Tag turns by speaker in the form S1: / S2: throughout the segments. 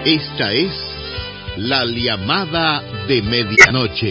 S1: Esta es la llamada de medianoche.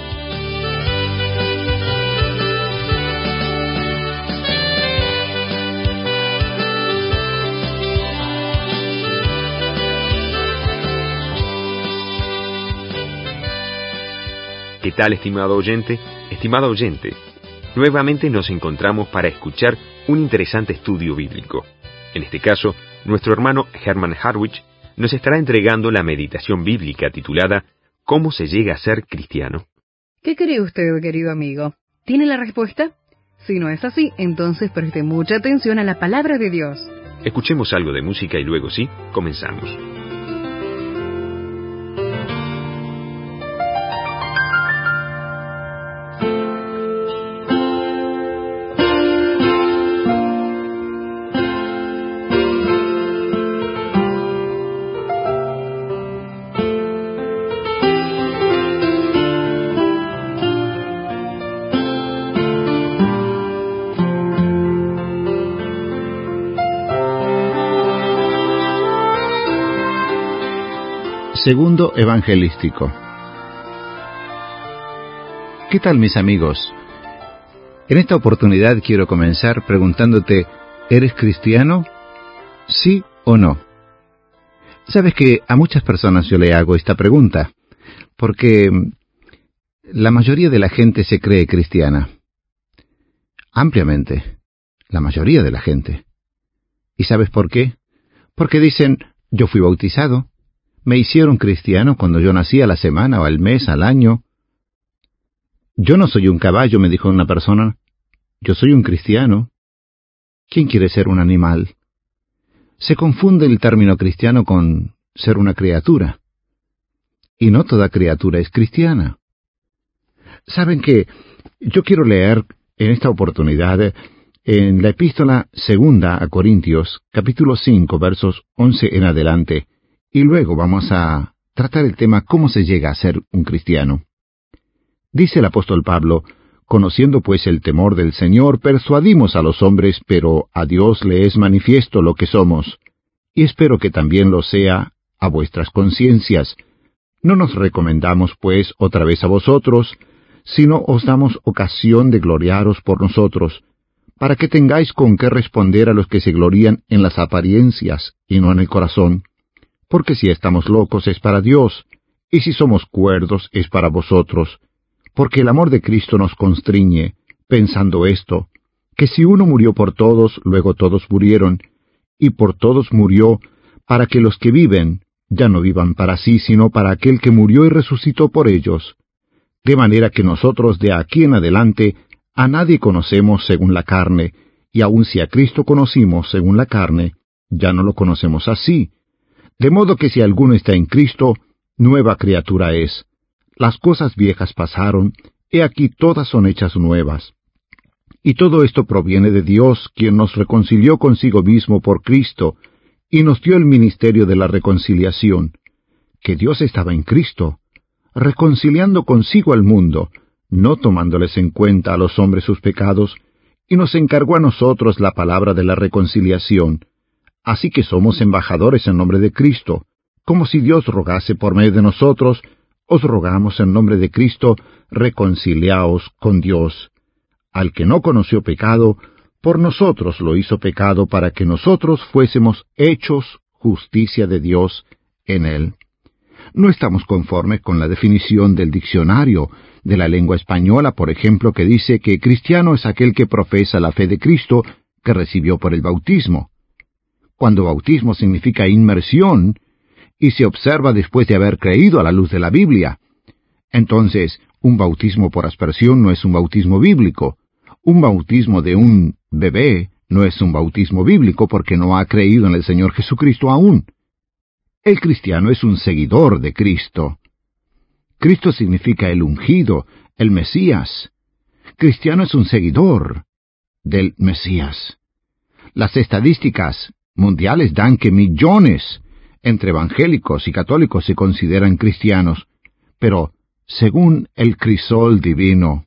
S2: ¿Qué tal, estimado oyente? Estimado oyente, nuevamente nos encontramos para escuchar un interesante estudio bíblico. En este caso, nuestro hermano Herman Harwich nos estará entregando la meditación bíblica titulada ¿Cómo se llega a ser cristiano?
S3: ¿Qué cree usted, querido amigo? ¿Tiene la respuesta? Si no es así, entonces preste mucha atención a la palabra de Dios.
S2: Escuchemos algo de música y luego sí, comenzamos.
S4: Segundo evangelístico. ¿Qué tal, mis amigos? En esta oportunidad quiero comenzar preguntándote, ¿eres cristiano? ¿Sí o no? Sabes que a muchas personas yo le hago esta pregunta, porque la mayoría de la gente se cree cristiana. Ampliamente. La mayoría de la gente. ¿Y sabes por qué? Porque dicen, yo fui bautizado. Me hicieron cristiano cuando yo nací, a la semana, o al mes, al año. Yo no soy un caballo, me dijo una persona. Yo soy un cristiano. ¿Quién quiere ser un animal? Se confunde el término cristiano con ser una criatura. Y no toda criatura es cristiana. ¿Saben qué? Yo quiero leer en esta oportunidad en la epístola segunda a Corintios, capítulo 5, versos 11 en adelante, y luego vamos a tratar el tema ¿cómo se llega a ser un cristiano? Dice el apóstol Pablo, conociendo pues el temor del Señor, persuadimos a los hombres, pero a Dios le es manifiesto lo que somos, y espero que también lo sea a vuestras conciencias. No nos recomendamos pues otra vez a vosotros, sino os damos ocasión de gloriaros por nosotros, para que tengáis con qué responder a los que se glorían en las apariencias y no en el corazón. Porque si estamos locos es para Dios, y si somos cuerdos es para vosotros. Porque el amor de Cristo nos constriñe, pensando esto, que si uno murió por todos, luego todos murieron, y por todos murió, para que los que viven ya no vivan para sí, sino para aquel que murió y resucitó por ellos. De manera que nosotros de aquí en adelante a nadie conocemos según la carne, y aun si a Cristo conocimos según la carne, ya no lo conocemos así. De modo que si alguno está en Cristo, nueva criatura es. Las cosas viejas pasaron, he aquí todas son hechas nuevas. Y todo esto proviene de Dios, quien nos reconcilió consigo mismo por Cristo, y nos dio el ministerio de la reconciliación, que Dios estaba en Cristo, reconciliando consigo al mundo, no tomándoles en cuenta a los hombres sus pecados, y nos encargó a nosotros la palabra de la reconciliación. Así que somos embajadores en nombre de Cristo, como si Dios rogase por medio de nosotros, os rogamos en nombre de Cristo, reconciliaos con Dios. Al que no conoció pecado, por nosotros lo hizo pecado para que nosotros fuésemos hechos justicia de Dios en él. No estamos conformes con la definición del diccionario de la lengua española, por ejemplo, que dice que cristiano es aquel que profesa la fe de Cristo que recibió por el bautismo. Cuando bautismo significa inmersión, y se observa después de haber creído a la luz de la Biblia. Entonces, un bautismo por aspersión no es un bautismo bíblico. Un bautismo de un bebé no es un bautismo bíblico porque no ha creído en el Señor Jesucristo aún. El cristiano es un seguidor de Cristo. Cristo significa el ungido, el Mesías. Cristiano es un seguidor del Mesías. Las estadísticas mundiales dan que millones entre evangélicos y católicos se consideran cristianos, pero según el crisol divino,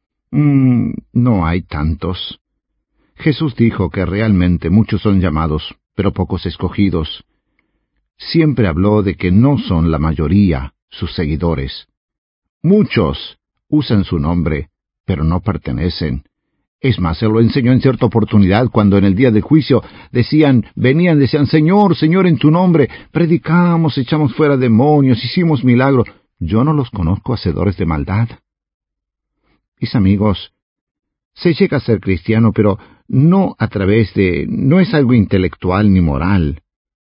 S4: no hay tantos. Jesús dijo que realmente muchos son llamados, pero pocos escogidos. siempre habló de que no son la mayoría sus seguidores. Muchos usan su nombre, pero no pertenecen. Es más, se lo enseñó en cierta oportunidad cuando en el día del juicio venían, decían, Señor, Señor, en tu nombre, predicamos, echamos fuera demonios, hicimos milagros. Yo no los conozco, hacedores de maldad. Mis amigos, se llega a ser cristiano, pero no no es algo intelectual ni moral.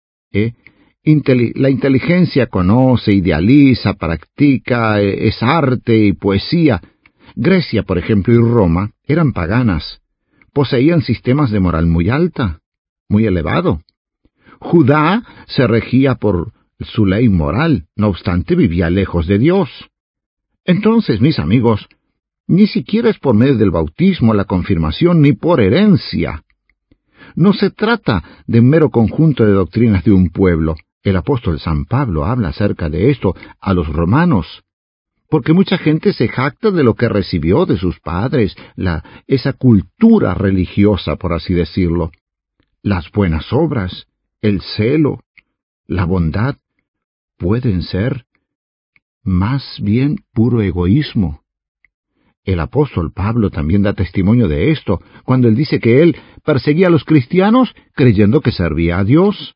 S4: La inteligencia conoce, idealiza, practica, es arte y poesía. Grecia, por ejemplo, y Roma eran paganas. Poseían sistemas de moral muy alta, muy elevado. Judá se regía por su ley moral, no obstante vivía lejos de Dios. Entonces, mis amigos, ni siquiera es por medio del bautismo, la confirmación, ni por herencia. No se trata de un mero conjunto de doctrinas de un pueblo. El apóstol San Pablo habla acerca de esto a los romanos, porque mucha gente se jacta de lo que recibió de sus padres, esa cultura religiosa, por así decirlo. Las buenas obras, el celo, la bondad, pueden ser más bien puro egoísmo. El apóstol Pablo también da testimonio de esto, cuando él dice que él perseguía a los cristianos creyendo que servía a Dios.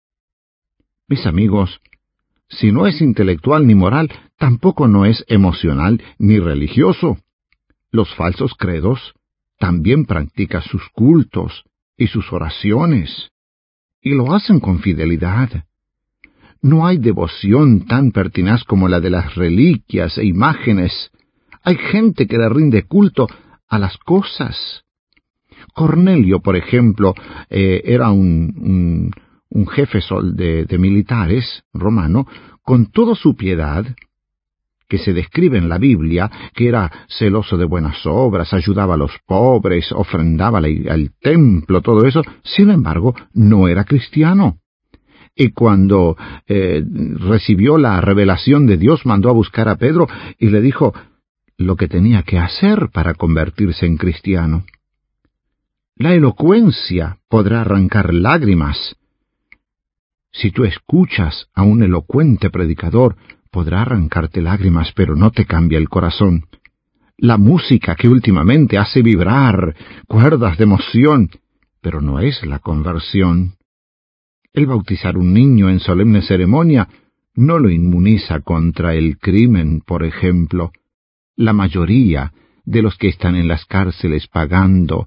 S4: Mis amigos, si no es intelectual ni moral, tampoco no es emocional ni religioso. Los falsos credos también practican sus cultos y sus oraciones, y lo hacen con fidelidad. No hay devoción tan pertinaz como la de las reliquias e imágenes. Hay gente que le rinde culto a las cosas. Cornelio, por ejemplo, era un jefe de militares romano, con toda su piedad, que se describe en la Biblia, que era celoso de buenas obras, ayudaba a los pobres, ofrendaba al templo, todo eso. Sin embargo, no era cristiano. Y cuando recibió la revelación de Dios, mandó a buscar a Pedro y le dijo lo que tenía que hacer para convertirse en cristiano. La elocuencia podrá arrancar lágrimas. Si tú escuchas a un elocuente predicador, podrá arrancarte lágrimas, pero no te cambia el corazón. La música que últimamente hace vibrar cuerdas de emoción, pero no es la conversión. El bautizar un niño en solemne ceremonia no lo inmuniza contra el crimen, por ejemplo. La mayoría de los que están en las cárceles pagando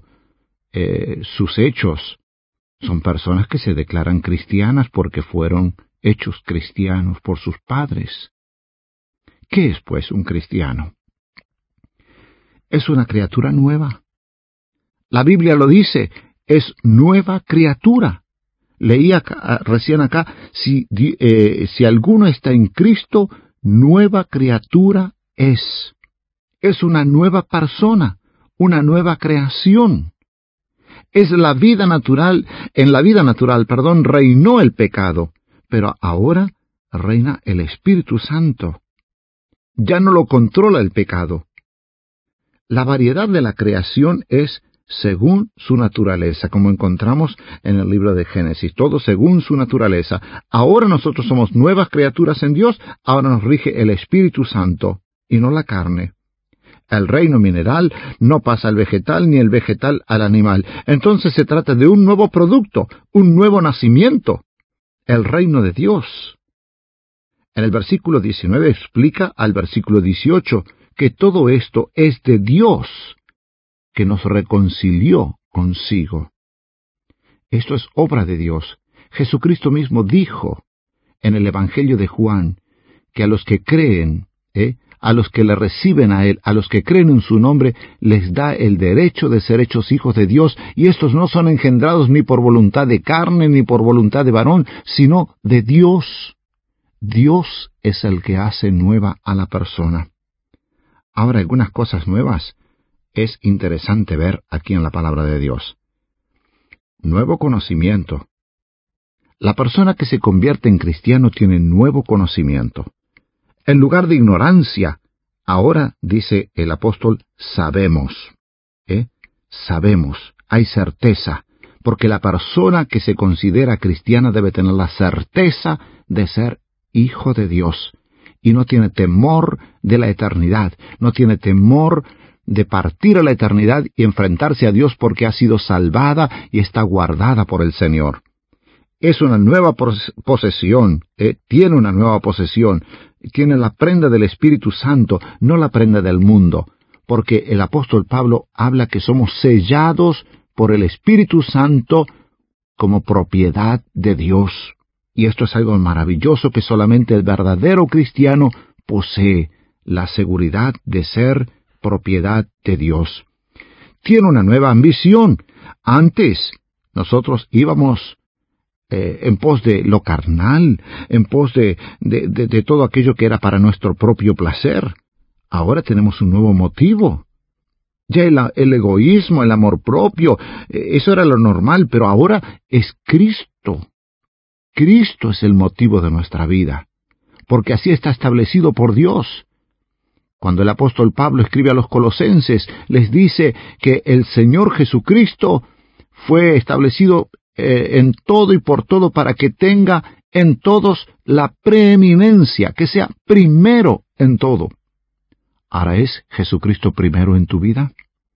S4: sus hechos son personas que se declaran cristianas porque fueron hechos cristianos por sus padres. ¿Qué es, pues, un cristiano? Es una criatura nueva. La Biblia lo dice, es nueva criatura. Leía recién acá, si alguno está en Cristo, nueva criatura es. Es una nueva persona, una nueva creación. Es la vida natural, en la vida natural, reinó el pecado, pero ahora reina el Espíritu Santo. Ya no lo controla el pecado. La variedad de la creación es según su naturaleza, como encontramos en el libro de Génesis, todo según su naturaleza. Ahora nosotros somos nuevas criaturas en Dios, ahora nos rige el Espíritu Santo, y no la carne. El reino mineral no pasa al vegetal, ni el vegetal al animal. Entonces se trata de un nuevo producto, un nuevo nacimiento, el reino de Dios. En el versículo 19 explica al versículo 18 que todo esto es de Dios, que nos reconcilió consigo. Esto es obra de Dios. Jesucristo mismo dijo en el Evangelio de Juan que a los que creen, a los que le reciben a Él, a los que creen en su nombre, les da el derecho de ser hechos hijos de Dios, y estos no son engendrados ni por voluntad de carne ni por voluntad de varón, sino de Dios. Dios es el que hace nueva a la persona. Ahora, algunas cosas nuevas es interesante ver aquí en la palabra de Dios. Nuevo conocimiento. La persona que se convierte en cristiano tiene nuevo conocimiento. En lugar de ignorancia, ahora, dice el apóstol, sabemos. Sabemos, hay certeza, porque la persona que se considera cristiana debe tener la certeza de ser hijo de Dios, y no tiene temor de la eternidad, no tiene temor de partir a la eternidad y enfrentarse a Dios porque ha sido salvada y está guardada por el Señor. Es una nueva posesión, tiene una nueva posesión, tiene la prenda del Espíritu Santo, no la prenda del mundo, porque el apóstol Pablo habla que somos sellados por el Espíritu Santo como propiedad de Dios. Y esto es algo maravilloso que solamente el verdadero cristiano posee, la seguridad de ser propiedad de Dios. Tiene una nueva ambición. Antes nosotros íbamos en pos de lo carnal, en pos de todo aquello que era para nuestro propio placer. Ahora tenemos un nuevo motivo. Ya el egoísmo, el amor propio, eso era lo normal, pero ahora es Cristo. Cristo es el motivo de nuestra vida, porque así está establecido por Dios. Cuando el apóstol Pablo escribe a los colosenses, les dice que el Señor Jesucristo fue establecido en todo y por todo para que tenga en todos la preeminencia, que sea primero en todo. ¿Ahora es Jesucristo primero en tu vida?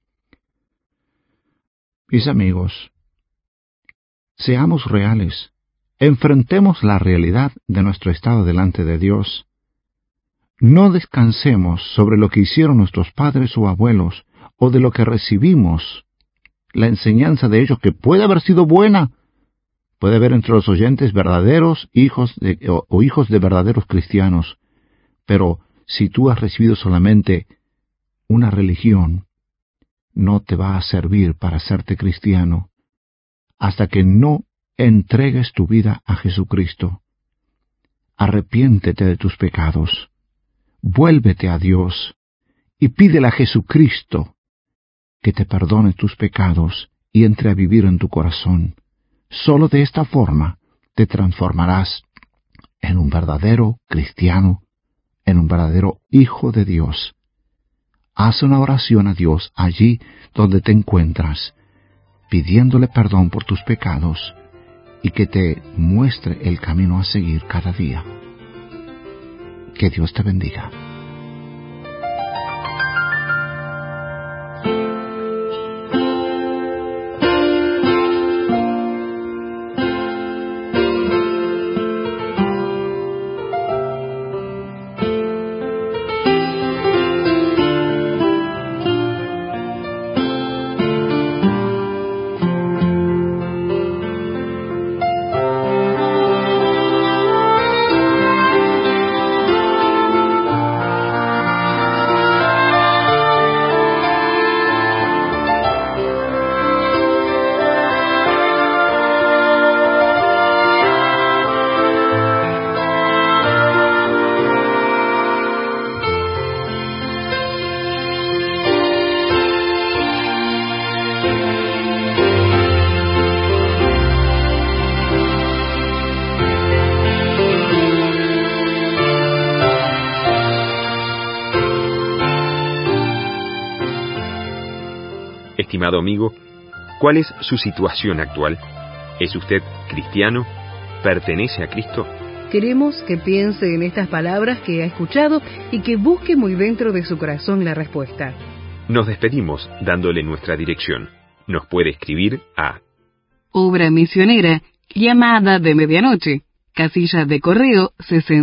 S4: Mis amigos, seamos reales, enfrentemos la realidad de nuestro estado delante de Dios. No descansemos sobre lo que hicieron nuestros padres o abuelos, o de lo que recibimos, la enseñanza de ellos, que puede haber sido buena. Puede haber entre los oyentes verdaderos hijos o hijos de verdaderos cristianos, pero si tú has recibido solamente una religión, no te va a servir para hacerte cristiano hasta que no entregues tu vida a Jesucristo. Arrepiéntete de tus pecados, vuélvete a Dios y pídele a Jesucristo que te perdone tus pecados y entre a vivir en tu corazón. Solo de esta forma te transformarás en un verdadero cristiano, en un verdadero hijo de Dios. Haz una oración a Dios allí donde te encuentras, pidiéndole perdón por tus pecados y que te muestre el camino a seguir cada día. Que Dios te bendiga.
S2: Estimado amigo, ¿cuál es su situación actual? ¿Es usted cristiano? ¿Pertenece a Cristo?
S3: Queremos que piense en estas palabras que ha escuchado y que busque muy dentro de su corazón la respuesta.
S2: Nos despedimos dándole nuestra dirección. Nos puede escribir a
S3: Obra Misionera, Llamada de Medianoche, Casilla de Correo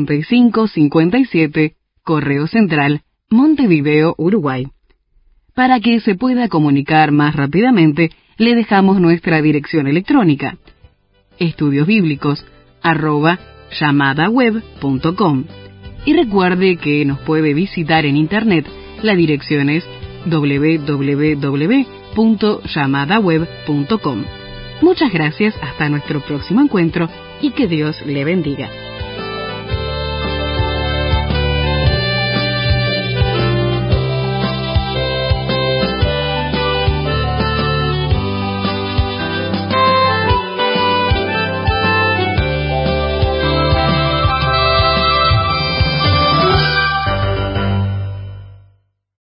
S3: 6557, Correo Central, Montevideo, Uruguay. Para que se pueda comunicar más rápidamente, le dejamos nuestra dirección electrónica: estudiosbiblicos@llamadaweb.com. Y recuerde que nos puede visitar en internet. La dirección es www.llamadaweb.com. Muchas gracias, hasta nuestro próximo encuentro y que Dios le bendiga.